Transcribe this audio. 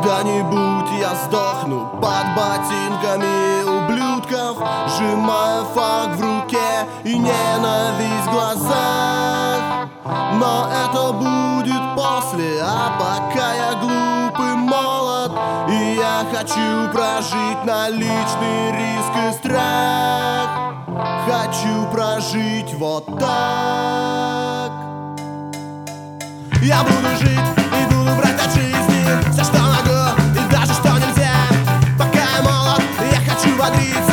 Когда-нибудь я сдохну под ботинками ублюдков, сжимая факт в руке и ненависть в глазах. Но это будет после, а пока я глуп и молод, и я хочу прожить на личный риск и страх. Хочу прожить вот так. Я буду жить и буду брать от жизни все, что могу, и даже что нельзя. Пока я молод, я хочу бодриться.